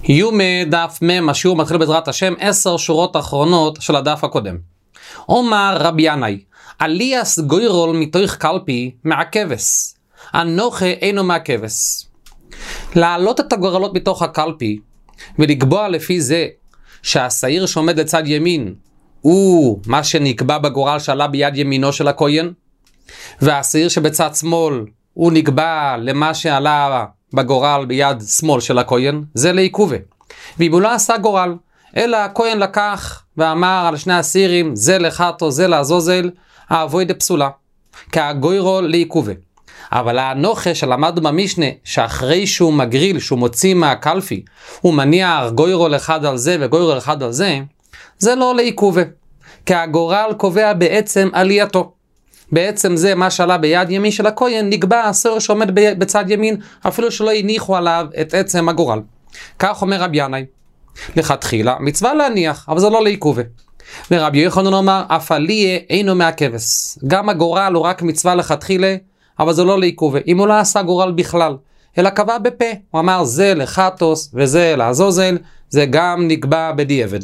יומי דף מם, השיעור מתחיל בעזרת השם 10 שורות אחרונות של הדף הקודם. אומר רבי ינאי, עליאס גוירול מתוך קלפי מעכבס, אנוכי אינו מעכבס. להעלות את הגורלות מתוך הקלפי ולקבוע לפי זה שהשעיר שעומד לצד ימין הוא מה שנקבע בגורל שעלה ביד ימינו של הכהן, והשעיר שבצד שמאל הוא נקבע למה שעלה בגורל ביד שמאל של הכהן, זה לעיכובה. ואם הוא לא עשה גורל, אלא הכהן לקח ואמר על שני השעירים, זה לחתו, זה לעזוזל, האבוידה פסולה, כהגוירול לעיכובה. אבל האנוכה שלמדנו במשנה, שאחרי שהוא מגריל, שהוא מוציא מהקלפי, הוא מניח גוירול אחד על זה וגוירול אחד על זה, זה לא לעיכובה. כי הגורל קובע בעצם עלייתו. בעצם זה מה שעלה ביד ימין של הכהן, נקבע השעיר שעומד בצד ימין, אפילו שלא הניחו עליו את עצם הגורל. כך אומר רבי ינאי, לכתחילה מצווה להניח, אבל זה לא לעיכובה. ורבי יוחנן אומר, אף עליה אינו מעכבס. גם הגורל הוא רק מצווה לכתחילה, אבל זה לא לעיכובה. אם הוא לא עשה גורל בכלל, אלא קבע בפה, הוא אמר זה לחתוס וזה לעזוזל, זה גם נקבע בדיעבד.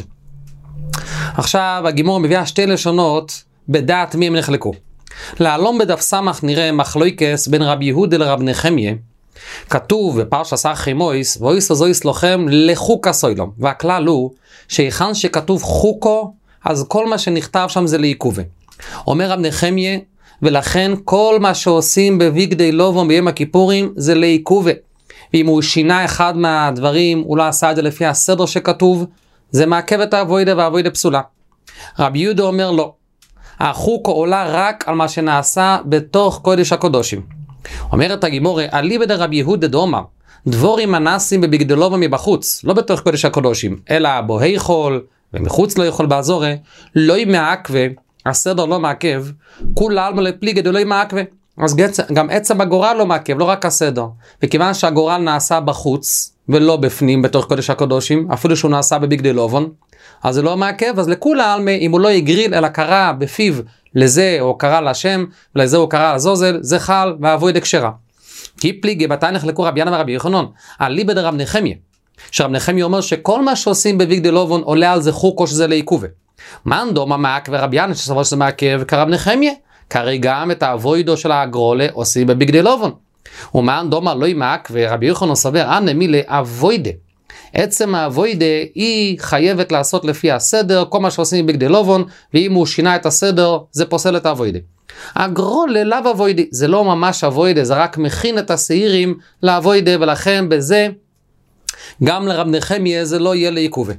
עכשיו הגימור מביאה שתי לשונות בדעת מי הם נחלקו. לעלום בדף סמך נראה מחלוקס בין רבי יהודה לרב נחמיה. כתוב בפרשת סחי מויס, ואויס הזויס לוחם לחוקה סוילום. והכלל הוא שהיכן שכתוב חוקו, אז כל מה שנכתב שם זה לעיכובה. אומר רב נחמיה, ולכן כל מה שעושים בביגדי לובון ביום הכיפורים זה לעיכובה. ואם הוא שינה אחד מהדברים, הוא לא עשה את זה לפי הסדר שכתוב, זה מעכב את האבוידה והאבוידה פסולה. רבי יהודה אומר לא. החוקו עולה רק על מה שנעשה בתוך קודש הקודשים. אומרת הגימורה, אליבא דרבי יהודה דאמר, דבורים הנעשים בבגדי לובון מבחוץ, לא בתוך קודש הקודשים, אלא בו היכול ומחוץ לא יכול באזורי, לא מעכבה, הסדר לא מעכב, כול עלמא לפליגי דלא מעכבה. אז גם עצם הגורל לא מעכב, לא רק הסדר. וכיוון שהגורל נעשה בחוץ ולא בפנים בתוך קודש הקודשים, אפילו שהוא נעשה בבגדי לובון, אז זה לא מעכב. אז לכול עלמא, אם הוא לא יגריל אלא קרא בפיו לזה או קרא להשם ולזה הוא קרא לעזוזל, זה חל והאבוידה כשרה. כי פליגי בתניא נחלקו רבי ינאי ורבי יוחנן, אליבא דרב נחמיה, שרב נחמיה אומר שכל מה שעושים בבגדי לובון עולה על זה חוקו שזה לעיכובה. מאן דאמר מעכב רבי ינאי שסבור שזה מעכב כרב נחמיה, כרי גם את האבוידו של הגרולה עושים בבגדי לובון. ומאן דאמר לא מעכב רבי יוחנן סובר אנא מילי אבוידה. עצם האבוידה היא חייבת לעשות לפי הסדר, כל מה שעושים בבגדי לובון, ואם הוא שינה את הסדר זה פוסל את האבוידה. הגרולה לאו אבוידה, זה לא ממש אבוידה, זה רק מכין את השעירים לאבוידה, ולכן בזה גם לרב נחמיה זה לא יהיה לעיכובה.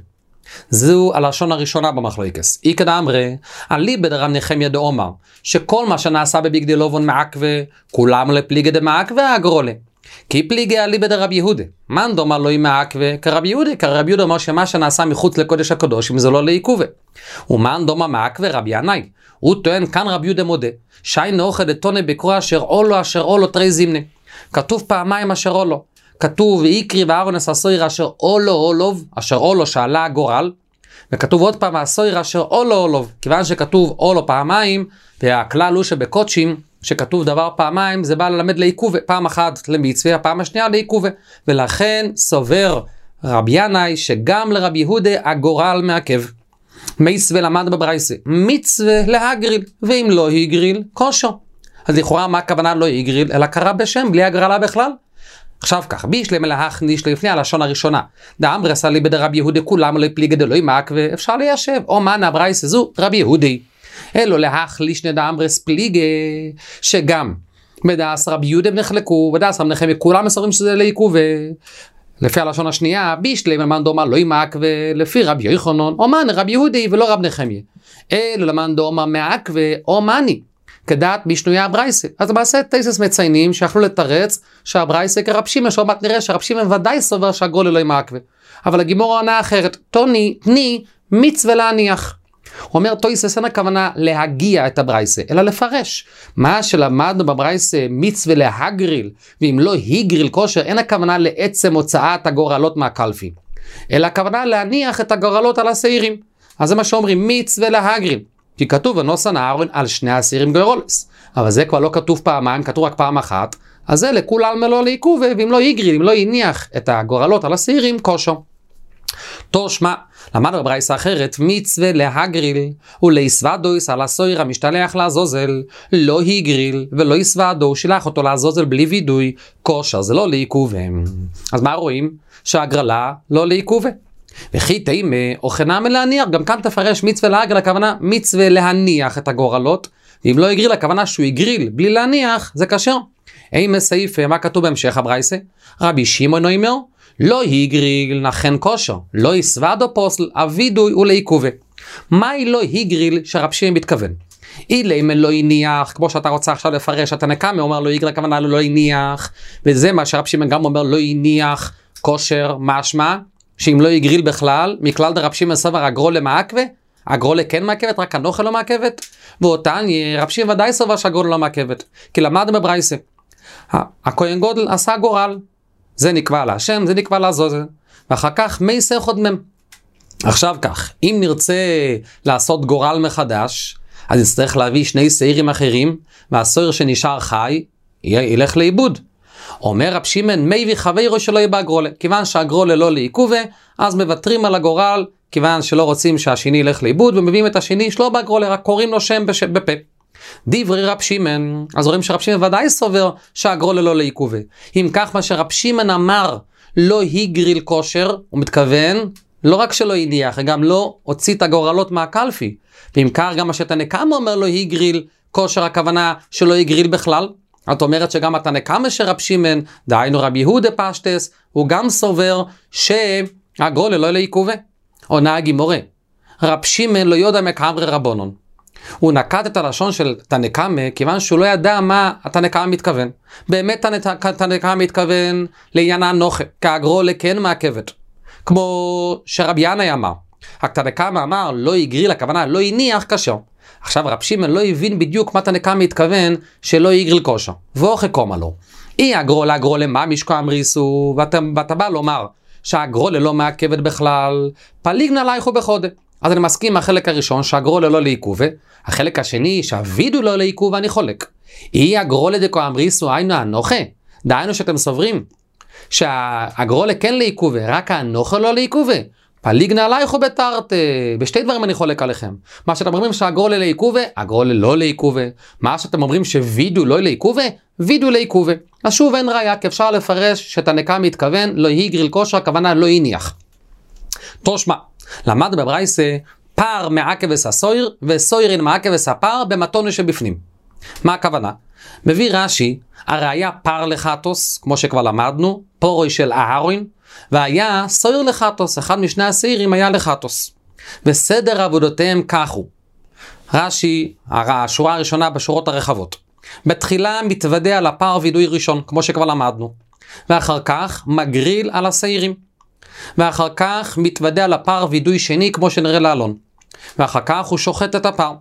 זו הלשון הראשונה במחלוקס. איקא דאמרי, אליבא דרב נחמיה דאמר, שכל מה שנעשה בבגדי לובון מעכבה, כולם לפליגי דמעכבה הגרולה. כי פליגי אליבא דרב יהודה. מאן דאמר לא מעכבה כרב יהודה, כרב יהודה אומר שמה שנעשה מחוץ לקודש הקדושים זה לא לעיכובה. ומאן דאמר מעכבה רבי ינאי. הוא טוען כאן רב יהודה מודה, שהיינו אוכל דתונה בקרוא אשר אולו תרי זימנה. כתוב פעמיים אשר אולו. כתוב ויקרי ואהרון הסויר אשר אולוב, אשר אולו שעלה הגורל, וכתוב עוד פעם הסויר אשר אולוב, כיוון שכתוב אולו פעמיים, והכלל הוא שבקודשים, שכתוב דבר פעמיים, זה בא ללמד לעיכובה, פעם אחת למצווה, פעם השנייה לעיכובה, ולכן סובר רבי ינאי שגם לרבי יהודה הגורל מעכב. מצווה למד בברייסה, מצווה להגריל, ואם לא הגריל, כושר. אז לכאורה מה הכוונה לא הגריל, אלא קרא בשם, בלי הגרלה בכלל. עכשיו כך, בישלם להכניס לפני הלשון הראשונה. דאמרס אליבא דרבי יהודה כולם לפליגי דלא מעכבה, אפשר ליישב. או מאן הברייסה זו רבי יהודי. אלו להחליש דאמרס פליגי, שגם בדעס רבי יהודה נחלקו, בדעס רב נחמיה כולם מסורים שזה לעיכובה. לפי הלשון השנייה, בישלם למאן דאמר לא מעכבה, לפי רבי יוחנן, או מאן רבי יהודי ולא רב נחמיה. אלו למאן דאמר מעכבה, או מאני. כדעת בשנויי הברייסה. אז למעשה תייסס מציינים שיכלו לתרץ שהברייסה כרב שמעון, שעוד מעט נראה שרב שמעון ודאי סובר שהגרולה לא מעכבה. אבל הגימור עונה אחרת, תני מצווה להניח. הוא אומר תייסס אין הכוונה להגיע את הברייסה, אלא לפרש. מה שלמדנו בברייסה מצווה להגריל, ואם לא הגריל כושר, אין הכוונה לעצם הוצאת הגורלות מהקלפי. אלא הכוונה להניח את הגורלות על השעירים. אז זה מה שאומרים מצווה להגריל. כי כתוב ונוסן אהרון על שני השעירים גורלס. אבל זה כבר לא כתוב פעמיים, כתוב רק פעם אחת. אז זה לכול עלמא לא לעיכובה, ואם לא יגריל, אם לא יניח את הגורלות על השעירים, כושר. תושמע, למד בברייסה אחרת, מצווה להגריל ולהסוודויס על הסויר המשתלח לעזוזל, לא הגריל ולא הסוודו, שילח אותו לעזוזל בלי וידוי, כושר זה לא לעיכובם. אז מה רואים? שהגרלה לא לעיכובה. וכי תימה או חינם להניח, גם כאן תפרש מצווה להגריל, הכוונה מצווה להניח את הגורלות, ואם לא הגריל, הכוונה שהוא הגריל בלי להניח, זה כשר. אימה סעיף, מה כתוב בהמשך הברייסה? רבי שמעון אומר, לא הגריל נכן כושר, לא יסוודו פוסל, הווידוי ולעיכובה. מהי לא הגריל שרב שמעון מתכוון? אילמה לא הניח, כמו שאתה רוצה עכשיו לפרש, אתה נקמה, אומר לא הגריל, הכוונה לא הניח, וזה מה שרב שמעון גם אומר, לא הניח כושר, משמע, שאם לא הגריל בכלל, מכלל דרב שמעון סבר הגרולה מעכבה, הגרולה כן מעכבת, רק הנוכל לא מעכבת, ואותן רב שמעון ודאי סבר שהגרולה לא מעכבת, כי למדנו בברייסה, הכהן גודל עשה גורל, זה נקבע להשם, זה נקבע לעזוזל, ואחר כך מייסר חודמם. עכשיו כך, אם נרצה לעשות גורל מחדש, אז נצטרך להביא שני שעירים אחרים, והסויר שנשאר חי, ילך לאיבוד. אומר רב שמעון, מי וחברו שלא יהיה בהגרולה, כיוון שהגרולה לא לעיכובה, אז מוותרים על הגורל, כיוון שלא רוצים שהשני ילך לאיבוד, ומביאים את השני שלא בהגרולה, רק קוראים לו שם בפה. דברי רב שמעון, אז רואים שרב שמעון ודאי סובר שהגרולה לא לעיכובה. אם כך מה שרב שמעון אמר לא הגריל כושר, הוא מתכוון לא רק שלא הניח, גם לא הוציא את הגורלות מהקלפי. ואם כך גם מה שתנקמה אומר לא הגריל כושר, הכוונה שלא הגריל בכלל. את אומרת שגם התנקמה שרב שמעון, דהיינו רב יהודה פשטס, הוא גם סובר שהגרולה לא לעיכובה. עונה הגימורה, רב שמעון לא יודע מקאמרי רבונון. הוא נקט את הלשון של תנקמה, כיוון שהוא לא ידע מה התנקמה מתכוון. באמת תנקמה מתכוון לעניין הנוחה, כי הגרולה כן מעכבת. כמו שרבי ינאי אמר. התנקמה אמר לא הגריל, הכוונה לא הניח כשר. עכשיו רב שמעון לא הבין בדיוק מה תנקמה מתכוון שלא הגריל כושר. ואוכי קומה לו. אי הגרולה מה משקו אמריסו, ואתה בא לומר שהגרולה לא מעכבת בכלל, פליגנה לייכו בחודה. אז אני מסכים מהחלק הראשון שהגרולה לא לעיכובה, החלק השני שהווידו לא לעיכובה אני חולק. אי הגרולה דקו אמריסו היינו הנוחה, דהיינו שאתם סוברים שהגרולה כן לעיכובה, רק הנוחה לא לעיכובה, פליגנה עלייכו בתרת, בשתי דברים אני חולק עליכם. מה שאתם אומרים שהגרולה לעיכובה, הגרולה לא לעיכובה. מה שאתם אומרים שווידו לא לעיכובה, וידו לעיכובה. אז שוב אין ראיה, כי אפשר לפרש שתנקמה מתכוון לא הגריל כושר, הכוונה לא הניח. תושמע, למד בברייסה פער מעכבס הסויר וסוירין מעכבס הפער במתונה שבפנים. מה הכוונה? מביא רש"י, הראיה פער לחטוס, כמו שכבר למדנו, פורוי של אהרון, והיה סויר לחטוס, אחד משני הסעירים היה לחטוס. וסדר עבודותיהם כך הוא. רש"י, השורה הראשונה בשורות הרחבות. בתחילה מתוודע על הפער וידוי ראשון, כמו שכבר למדנו. ואחר כך מגריל על הסעירים. ואחר כך מתוודע על הפער וידוי שני, כמו שנראה לאלון. ואחר כך הוא שוחט את הפער.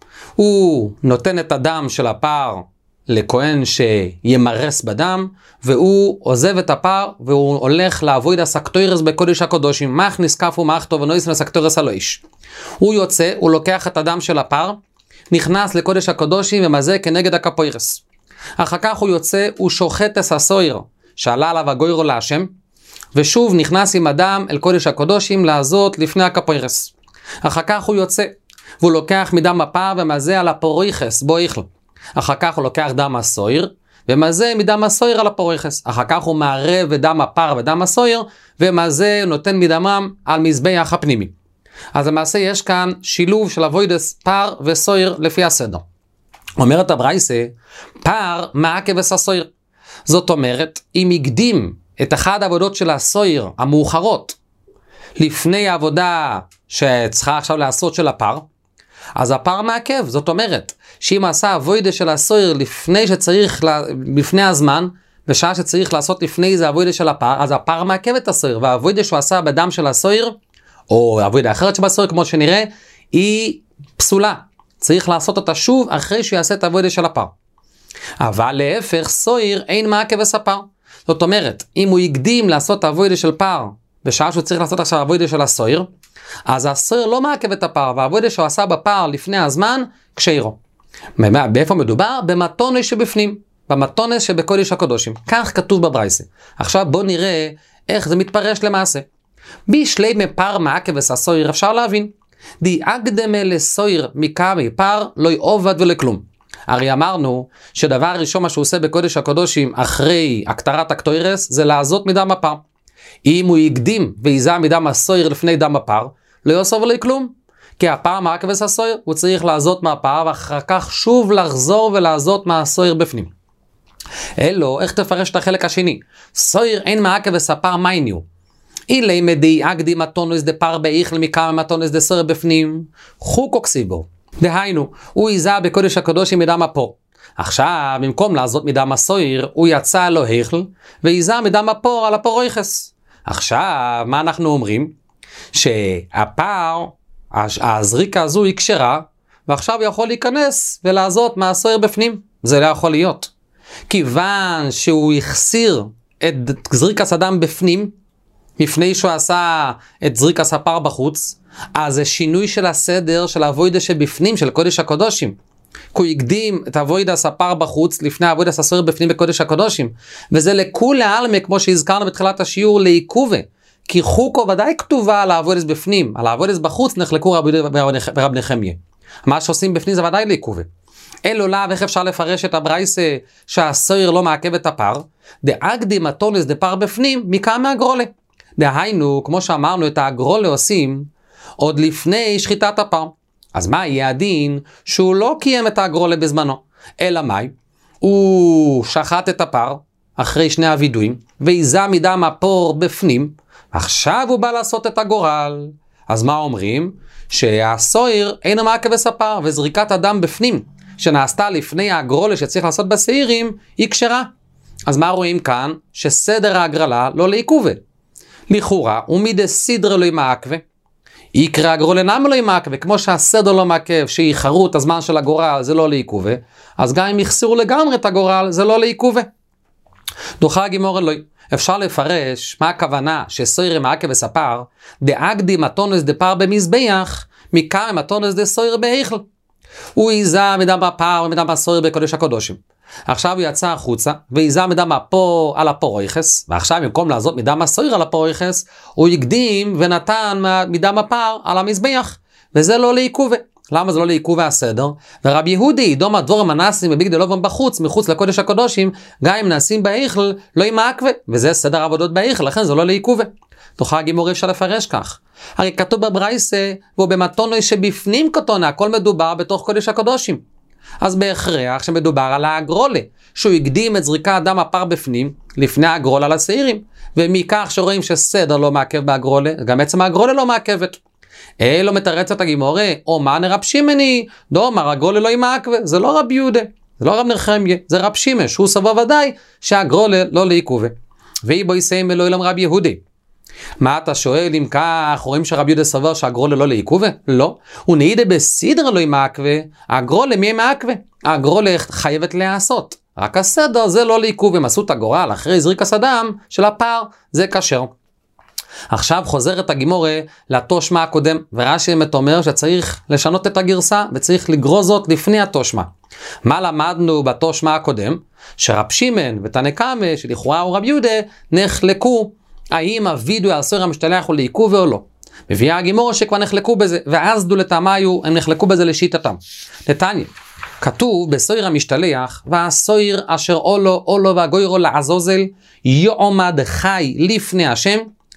הוא נותן את הדם של הפער לכהן שימרס בדם, והוא עוזב את הפער, והוא הולך לעבוד הסקטורס בקודש הקודשים, מכניס כפו מחתו ונויסן הסקטורס על האיש. הוא יוצא, הוא לוקח את הדם של הפער, נכנס לקודש הקודשים ומזה כנגד הקפוירס. אחר כך הוא יוצא, הוא שוחט את הסויר, שעלה עליו הגוירו להשם, ושוב נכנס עם הדם אל קודש הקודשים לעזות לפני הקפוירס. אחר כך הוא יוצא, והוא לוקח מדם הפער ומזה על הפוריכס, בו איכל. אחר כך הוא לוקח דם הסויר, ומזה מדם הסויר על הפוריכס. אחר כך הוא מערב את דם הפער ודם הסויר, ומזה נותן מדמם על מזבח הפנימי. אז למעשה יש כאן שילוב של אבוידס פער וסויר לפי הסדר. אומרת הברייסה, פער מעכבס הסויר. זאת אומרת, אם הקדים את אחד העבודות של הסויר המאוחרות, לפני העבודה שצריכה עכשיו לעשות של הפער, אז הפער מעכב. זאת אומרת, שאם עשה עבודה של הסויר לפני שצריך, לפני הזמן, בשעה שצריך לעשות לפני זה עבודה של הפער, אז הפער מעכב את הסויר, והעבודה שהוא עשה בדם של הסויר, או עבודה אחרת שבסויר כמו שנראה, היא פסולה. צריך לעשות אותה שוב אחרי שהוא יעשה את העבודה של הפער. אבל להפך, סויר אין מעכב הספר. זאת אומרת, אם הוא יקדים לעשות עבודה של פער, בשעה שהוא צריך לעשות עכשיו עבודה של הסויר, אז הסויר לא מעכב את הפער, והעבודה שהוא עשה בפער לפני הזמן, כשאירו. באיפה מדובר? במתונה שבפנים, במתונה שבקודש הקודשים. כך כתוב בברייסה. עכשיו בוא נראה איך זה מתפרש למעשה. בשלי מפר מעכבס הסויר אפשר להבין. די אקדמה לסויר מקמי פר לא יעובד ולכלום. הרי אמרנו שדבר ראשון מה שהוא עושה בקודש הקודשים אחרי הקטרת הקטוירס זה לעזות מדם הפר. אם הוא יקדים ויזע מדם הסויר לפני דם הפר, לא יעשו ולא כלום. כי הפר מעכבס הסויר הוא צריך לעזות מהפר ואחר כך שוב לחזור ולעזות מהסויר בפנים. אלו, איך תפרש את החלק השני? סויר אין מעכבס הפר מייניו. אילי מדי אקדי מתונוס דה פר באיכל מכמה מתונוס דה סויר בפנים. חוקו כסיבו. דהיינו, הוא יזע בקודש הקודשים מדם הפור. עכשיו, במקום לעזות מדם הסויר, הוא יצא לו היכל, ויזע מדם הפור על הפור ריחס. עכשיו, מה אנחנו אומרים? שהפר, הזריקה הזו היא כשרה, ועכשיו הוא יכול להיכנס ולעזות מהסויר בפנים. זה לא יכול להיות. כיוון שהוא יחסיר את זריקת הדם בפנים, לפני שהוא עשה את זריקת הפר בחוץ, אז זה שינוי של הסדר של הווידה שבפנים, של קודש הקודשים. כי הוא יקדים את הווידה הספר בחוץ, לפני הווידה הסויר בפנים בקודש הקודשים. וזה לכולי עלמא, כמו שהזכרנו בתחילת השיעור, לעיכובה. כי חוקו ודאי כתובה על הווידס בפנים, על הווידס בחוץ נחלקו רב נחמיה. מה שעושים בפנים זה ודאי לעיכובה. אלו לה, ואיך אפשר לפרש את הברייסה שהסויר לא מעכב את הפר? דאגדי מתונס דפר בפנים, מכמה הגרולה. דהיינו, כמו שאמרנו, את הגרולה עושים עוד לפני שחיטת הפר. אז מה יהיה הדין שהוא לא קיים את הגרולה בזמנו? אלא מה? הוא שחט את הפר אחרי שני הווידויים, ויזע מדם הפור בפנים, עכשיו הוא בא לעשות את הגורל. אז מה אומרים? שהסויר אינו מעכבס הפר, וזריקת הדם בפנים, שנעשתה לפני הגרולה שצריך לעשות בסעירים, היא כשרה. אז מה רואים כאן? שסדר ההגרלה לא לעיכובה. לכאורה, ומידה סדרה לא מעכבה. יקרא הגרולה נמה לא מעכבה, כמו שהסדר לא מעכב, שיחרו את הזמן של הגורל, זה לא לעיכובה. אז גם אם יחסירו לגמרי את הגורל, זה לא לעיכובה. דוחה הגימור אלוהי. אפשר לפרש מה הכוונה שסויר מעכב וספר, דאגדי מתונס דפר במזבח, מכמה מתונס דסויר בהיכל. הוא יזע מדם הפר ומדם הסויר בקודש הקודשים. עכשיו הוא יצא החוצה, ויזע מדם הפור על הפוריכס, ועכשיו במקום לעזות מדם הסויר על הפוריכס, הוא יקדים ונתן מדם הפר על המזבח, וזה לא לעיכובה. למה זה לא לעיכובה הסדר? ורב יהודי, דום הדבורם הנעשים בביג דלובם בחוץ, מחוץ לקודש הקודשים, גם אם נעשים בהיכל, לא ימעכבה, וזה סדר עבודות בהיכל, לכן זה לא לעיכובה. תוכל הגימור אפשר לפרש כך. הרי כתוב בברייסה, והוא במתונוי שבפנים קטונה, הכל מדובר בתוך קודש הקודשים. אז בהכרח שמדובר על הגרולה, שהוא הקדים את זריקת דם הפר בפנים, לפני הגרולה לסעירים, ומכך שרואים שסדר לא מעכב בהגרולה, גם עצם הגרולה לא מעכבת. אלו מתרצת הגימורה, או מה נרב שימני, דומר הגרולה לא ימעכבה, זה לא רב יהודה, זה לא רב נחמיה, זה רב שימש, הוא סבור ודאי שהגרולה לא לעיכובה. ואי בו יסיים אלוהי לם רב יהודי. מה אתה שואל אם כך, רואים שרב יהודה סבר שהגרולה לא לעיכובה? לא. הוא נעידה בסדר לא ימעכבה, הגרולה מי ימעכבה? הגרולה חייבת להיעשות. רק הסדר זה לא לעיכובה, הם עשו את הגורל אחרי זריקת הדם של הפר, זה כשר. עכשיו חוזרת הגימורה לתושמה הקודם, ורש"י אומר שצריך לשנות את הגרסה וצריך לגרוז זאת לפני התושמה. מה למדנו בתושמה הקודם? שרב שמעון ותנא קמא שלכאורה הוא רב יהודה נחלקו האם הווידוי על סויר המשתלח הוא לעיכובה או לא. מביאה הגימורה שכבר נחלקו בזה, ואז דו לטעמיו הם נחלקו בזה לשיטתם. נתניה, כתוב בסויר המשתלח, והסויר אשר אולו והגוירו לעזוזל יועמד חי לפני השם,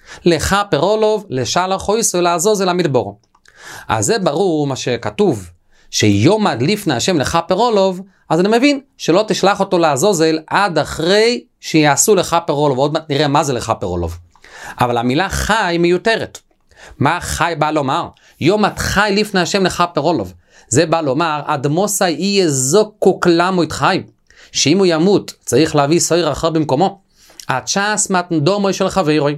לכפר אולוב לשלח חויסו לעזוזל המדבורו. אז זה ברור מה שכתוב, שיומד לפני השם לכפר אולוב, אז אני מבין שלא תשלח אותו לעזוזל עד אחרי שיעשו לכפר אולוב, ועוד מעט נראה מה זה לכפר אולוב. אבל המילה חי מיותרת. מה חי בא לומר? יומד חי לפני השם לכפר אולוב. זה בא לומר, אדמוסה יהיה זוקוק למות חי, שאם הוא ימות צריך להביא סויר אחר במקומו. הצ'ס מתנדומוי של חברוי.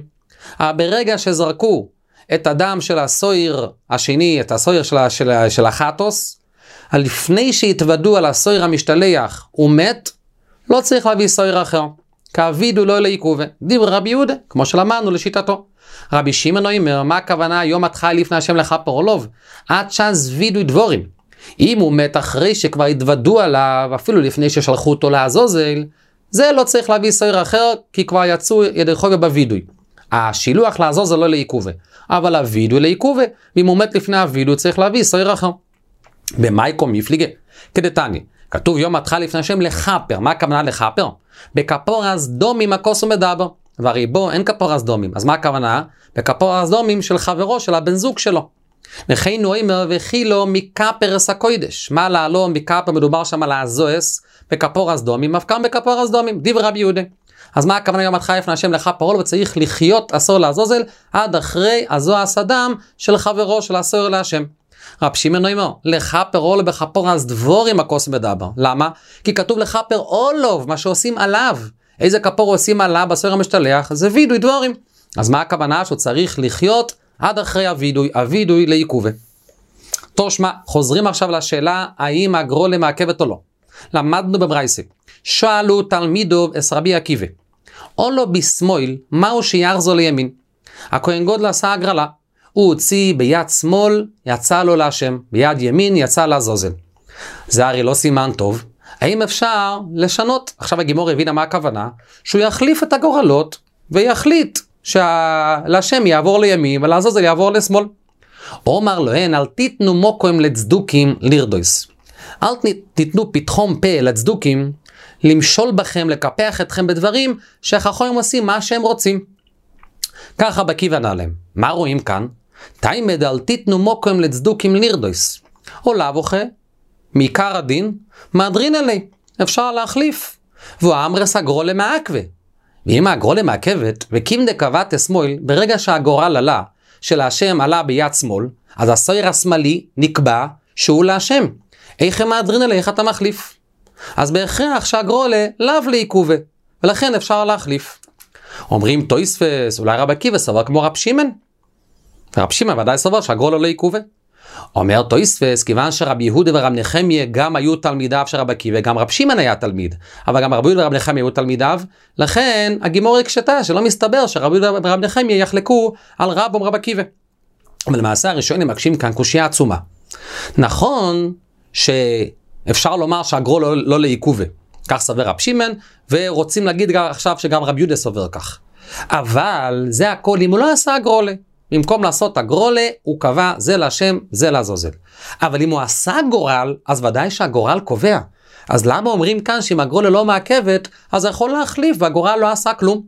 ברגע שזרקו את הדם של הסויר השני, את הסויר של החטוס, לפני שהתוודו על הסויר המשתלח הוא מת, לא צריך להביא סויר אחר. כעבידו לא לעיכובה. דיבר רבי יהודה, כמו שלמדנו לשיטתו. רבי שמעון אומר, מה הכוונה יום התחי לפני השם לכפר אולוב? עד שאז וידו דבורים. אם הוא מת אחרי שכבר התוודו עליו, אפילו לפני ששלחו אותו לעזוזל, זה לא צריך להביא סויר אחר, כי כבר יצאו ידי חובה בוידוי. השילוח לעזוז זה לא לעיכובה, אבל הווידוי לעיכובה, ואם הוא מת לפני הווידוי צריך להביא סויר אחר. במייקו מפליגה, כדתני, כתוב יום התחל לפני השם לחפר. מה הכוונה לחפר? בכפור הסדומים הכוס ומדבר, והרי בו אין כפור הסדומים, אז מה הכוונה? בכפור הסדומים של חברו, של הבן זוג שלו. וכי נוימר וכילו מכפר הסקוידש. מה לעלו מכפר? מדובר שם על הזוהס בכפור הסדומים, אף כאן בכפור הסדומים, דיבר רבי יהודה. אז מה הכוונה יום התחל לפני השם לכפר? וצריך לחיות אסור לעזוזל עד אחרי הזוהס הדם של חברו, של אסור להשם. רב שמעון נוימר, לכפר אולו בכפור אז דבורים הכוס מדבר. למה? כי כתוב לכפר אולוב, מה שעושים עליו. איזה כפור עושים עליו בסויר המשתלח? זה וידוי דבורים. אז מה הכוונה? שהוא צריך לחיות עד אחרי הווידוי לעיכובה. תושמע, חוזרים עכשיו לשאלה האם הגרולה מעכבת או לא. למדנו בברייסה, שאלו תלמידו אס רבי עקיבא, אולו בשמאל מהו שיחזור לימין? הכהן גודל עשה הגרלה, הוא הוציא ביד שמאל, יצא לו להשם, ביד ימין יצא לעזוזל. זה הרי לא סימן טוב. האם אפשר לשנות? עכשיו הגימור הבינה מה הכוונה, שהוא יחליף את הגורלות ויחליט שלהשם יעבור לימין ולעזוזל יעבור לשמאל. אומר להן, אל תיתנו מוקוים לצדוקים לרדויס. אל תיתנו פתחום פה לצדוקים למשול בכם, לקפח אתכם בדברים שהחכמים עושים מה שהם רוצים. ככה בכיוון עליהם. מה רואים כאן? תימד אל תיתנו מוקוים לצדוקים לרדויס. עולה וכה, מעיקר הדין, מהדרין אלי. אפשר להחליף. והוא אמרס הגרולה מעכבה. ואם הגרולה מעכבת, וקים דקבת השמאל, ברגע שהגורל עלה, שלהשם עלה ביד שמאל, אז הסויר השמאלי נקבע שהוא להשם. איך מהדרין אלי, איך אתה מחליף? אז בהכרח שהגרולה לאו לעיכובה, ולכן אפשר להחליף. אומרים תויספס, אולי רב עקיבא סבר כמו רב שמעון. רב שמעון ודאי סבר שהגרולה לא עיכובה. אומר תויספס, כיוון שרב יהודה ורב נחמיה גם היו תלמידיו של רב עקיבא, גם רב שמעון היה תלמיד, אבל גם רב יהודה ורב נחמיה היו תלמידיו, לכן הגימור הקשתה שלא מסתבר שרב יהודה ורב נחמיה יחלקו על רב או רב עקיבא. אבל למעשה הראשונים מקשים כאן קושיה עצומה. נכון שאפשר לומר שהגרולה לא לעיכובה, כך סבר רב שמעון, ורוצים להגיד עכשיו שגם רב יהודה סובר כך. אבל זה הכל אם הוא לא עשה הגרולה. במקום לעשות הגרולה, הוא קבע זה להשם, זה לעזוזל. אבל אם הוא עשה גורל, אז ודאי שהגורל קובע. אז למה אומרים כאן שאם הגרולה לא מעכבת, אז הוא יכול להחליף והגורל לא עשה כלום?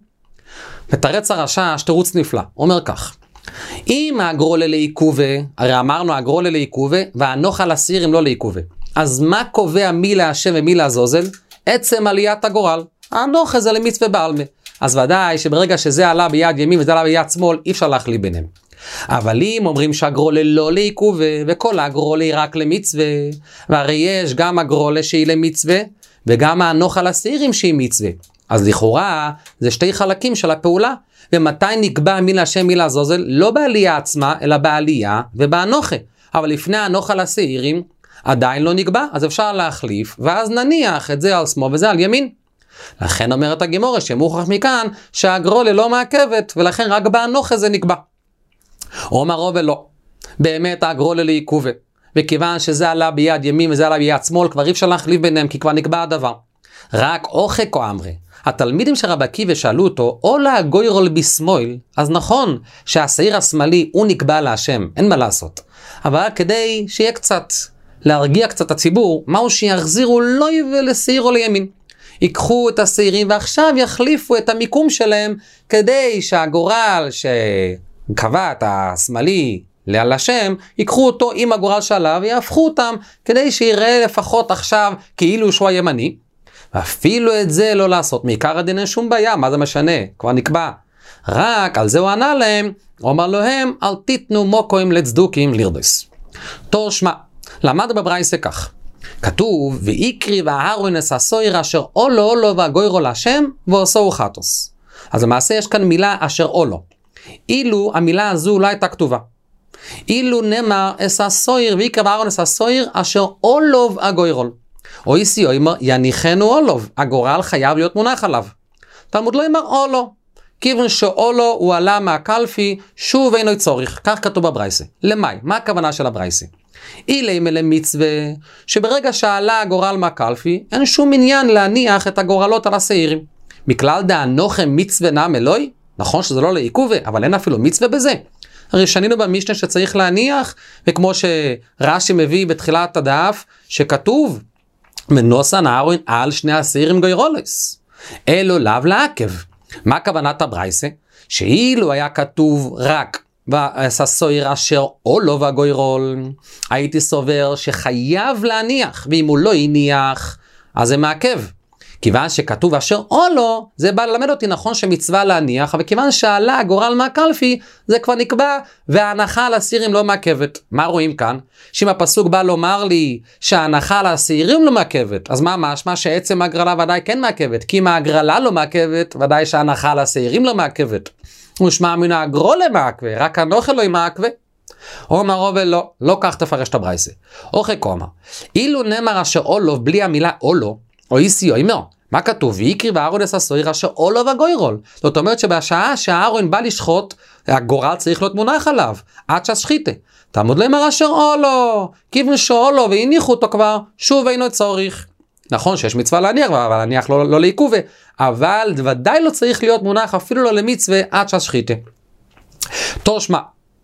מתרץ הרשע, תירוץ נפלא, אומר כך. אם הגרולה לעיכובה, הרי אמרנו הגרולה לעיכובה, והנוח על הסירים לא לעיכובה. אז מה קובע מי להשם ומי לעזוזל? עצם עליית הגורל. הנוח זה למצווה בעלמה. אז ודאי שברגע שזה עלה ביד ימין וזה עלה ביד שמאל, אי אפשר להחליף ביניהם. אבל אם אומרים שהגרולה לא לעיכובה, וכל הגרולה היא רק למצווה, והרי יש גם הגרולה שהיא למצווה, וגם הנוח על הסירים שהיא מצווה. אז לכאורה זה שתי חלקים של הפעולה, ומתי נקבע מי להשם מי לעזוזל? לא בעלייה עצמה, אלא בעלייה ובהנוחה. אבל לפני הנוח על הסירים, עדיין לא נקבע, אז אפשר להחליף, ואז נניח את זה על שמאל וזה על ימין. לכן אומרת הגימורה שמוכח מכאן שהגרולה לא מעכבת, ולכן רק בהנוחה זה נקבע. אומר רוב ולא, באמת הגרולה לעיכובה, וכיוון שזה עלה ביד ימין וזה עלה ביד שמאל, כבר אי אפשר להחליף ביניהם, כי כבר נקבע הדבר. רק אוכק או אמרי, התלמידים של רב עקיבא שאלו אותו, או להגוירול בשמאל, אז נכון שהשעיר השמאלי הוא נקבע להשם, אין מה לעשות. אבל כדי שיהיה קצת, להרגיע קצת הציבור, מהו שיחזירו לא לשעיר או לימין. ייקחו את השעירים ועכשיו יחליפו את המיקום שלהם, כדי שהגורל שקבע את השמאלי על השם, ייקחו אותו עם הגורל שעליו ויהפכו אותם, כדי שיראה לפחות עכשיו כאילו שהוא הימני. ואפילו את זה לא לעשות, מעיקר הדין אין שום בעיה, מה זה משנה? כבר נקבע. רק על זה הוא ענה להם, הוא אמר להם, אל תיתנו מוקוים לצדוקים לרדוס. תושמע, למד בברייסה כך. כתוב, ויקרי והארון הססויר אשר אולו אולו והגוירו להשם ועושו חטוס. אז למעשה יש כאן מילה אשר אולו. אילו המילה הזו לא הייתה כתובה. אילו נאמר הססויר ויקרי והארון הססויר אשר אולו והגוירול. או איסי או אמר יניחנו אולו, הגורל חייב להיות מונח עליו. תלמוד לא אמר אולו. כיוון שאולו הוא עלה מהקלפי שוב אינו צורך. כך כתוב בברייסה. למי? מה הכוונה של הברייסה? אילי מלא מצווה, שברגע שעלה הגורל מהקלפי, אין שום עניין להניח את הגורלות על השעירים. מכלל דהנוכם מצווה נם אלוהי? נכון שזה לא לעיכוב, אבל אין אפילו מצווה בזה. הרי שנינו במשנה שצריך להניח, וכמו שרש"י מביא בתחילת הדף, שכתוב, מנוסן אהרון על שני השעירים גוירולס. אלו לאו לעכב. מה כוונת הברייסה? שאילו היה כתוב רק והסויר אשר אולו והגוירול, הייתי סובר שחייב להניח, ואם הוא לא יניח, אז זה מעכב. כיוון שכתוב אשר אולו, זה בא ללמד אותי נכון שמצווה להניח, אבל כיוון שעלה הגורל מהקלפי, זה כבר נקבע, וההנחה על השעירים לא מעכבת. מה רואים כאן? שאם הפסוק בא לומר לי שההנחה על השעירים לא מעכבת, אז מה משמע שעצם ההגרלה ודאי כן מעכבת, כי אם ההגרלה לא מעכבת, ודאי שההנחה על השעירים לא מעכבת. ושמע מן הגרולה מעכבה, רק הנוכל לא מעכבה. אומר רובל לא כך תפרש את הברייסה. אוכל קומר, אילו נאמר אשר אולו בלי המילה אולו, או איסי או אימר, מה כתוב? ויקרי ואהרון אס הסויר אשר אולו וגוירול. זאת אומרת שבשעה שהאהרון בא לשחוט, הגורל צריך להיות מונח עליו, עד שהשחיתה. תעמוד לאמר אשר אולו, כיוון שאולו והניחו אותו כבר, שוב אינו צורך. נכון שיש מצווה להניח, אבל להניח לא לעיכוב, אבל ודאי לא צריך להיות מונח אפילו לא למצווה עד שהשחיתה. תושמע,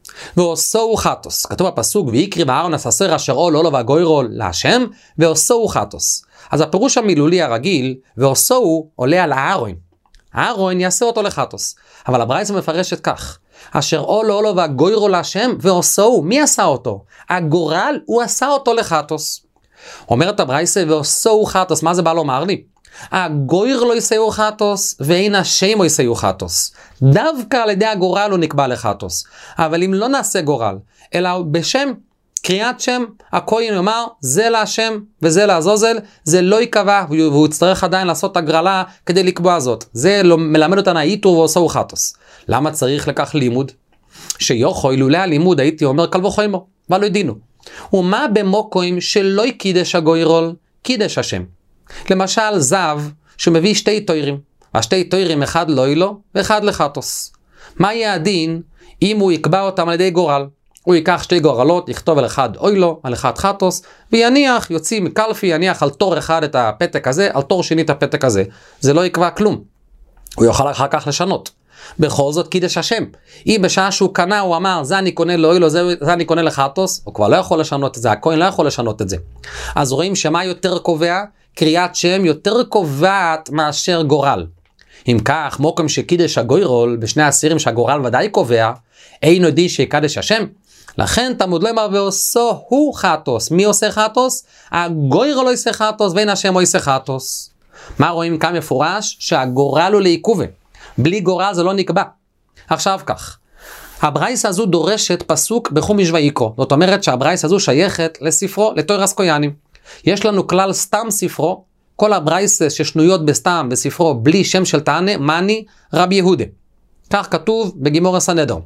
ועושו חטוס, כתוב בפסוק ויקרי ואהרון אס הסויר אשר אולו והגוירול להשם, ועושו חטוס. אז הפירוש המילולי הרגיל, ועושו עולה על האהרון. האהרון יעשה אותו לחטוס. אבל הברייתא מפרשת כך, אשר אולו והגוירול להשם, ועושו, מי עשה אותו? הגורל, הוא עשה אותו לחטוס. אומרת הברייתא, ועושו חטוס, מה זה בא לומר לי? הגויר לא יסייעו חטוס, ואין השם לא יסייעו חטוס. דווקא על ידי הגורל הוא נקבע לחטוס. אבל אם לא נעשה גורל, אלא בשם, קריאת שם, הכהן יאמר, זה להשם וזה לעזוזל, זה לא יקבע, והוא יצטרך עדיין לעשות הגרלה כדי לקבוע זאת. זה לא מלמד אותנו איתור ועושו חטוס. למה צריך לכך לימוד? שיוכו, אילולי הלימוד, הייתי אומר קל וחומר, ולא ידינו. ומה במוקוים שלא קידש הגוירול, קידש השם. למשל זב שמביא שתי תוירים, השתי תוירים אחד לא אילו ואחד לחטוס. מה יהיה הדין אם הוא יקבע אותם על ידי גורל? הוא ייקח שתי גורלות, יכתוב על אחד אוילו, על אחד חטוס, ויניח, יוציא מקלפי, יניח על תור אחד את הפתק הזה, על תור שני את הפתק הזה. זה לא יקבע כלום. הוא יוכל אחר כך לשנות. בכל זאת קידש השם. אם בשעה שהוא קנה הוא אמר, זה אני קונה לאוילו, זה אני קונה לחטוס, הוא כבר לא יכול לשנות את זה, הכהן לא יכול לשנות את זה. אז רואים שמה יותר קובע? קריאת שם יותר קובעת מאשר גורל. אם כך, מוקם שקידש הגוירול, בשני הסירים שהגורל ודאי קובע, אינו דין שיקדש השם. לכן תמוד לאמר ועושו הוא חטוס. מי עושה חטוס? הגוירול לא עושה חטוס ואין השם לא עושה חטוס. מה רואים כאן מפורש? שהגורל הוא לעיכובה. בלי גורל זה לא נקבע. עכשיו כך, הברייתא הזו דורשת פסוק בחומש ויקרא. זאת אומרת שהברייתא הזו שייכת לספרו, לתורת כהנים. יש לנו כלל סתם ספרו, כל הברייתא ששנויות בסתם בספרו בלי שם של תענה, מני רבי יהודה. כך כתוב בגימור הסנהדרין.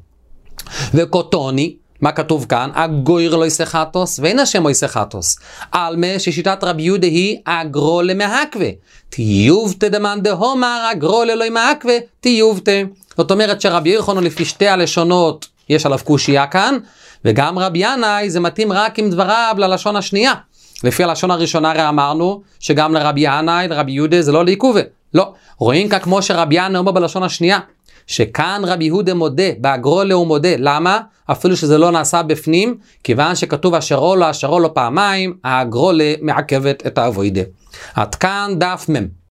וקוטוני, מה כתוב כאן? הגויר לא יעשה חטוס ואין השם לא יעשה חטוס. על מה ששיטת רבי יהודה היא אגרו למהקווה. תיובתא דמאן דהומר אגרו ללא מהקווה תיובתא. זאת אומרת שרבי יוחנן לפי שתי הלשונות יש עליו קושיה כאן, וגם רבי ינאי זה מתאים רק עם דבריו ללשון השנייה. לפי הלשון הראשונה הרי אמרנו שגם לרבי ינאי, לרבי יהודה זה לא לעיכובה. לא, רואים כאן כמו שרבי ינאי אומר בלשון השנייה, שכאן רבי יהודה מודה, באגרולה הוא מודה. למה? אפילו שזה לא נעשה בפנים, כיוון שכתוב אשרו לו פעמיים, האגרולה מעכבת את האבוידה. עד כאן דף מם.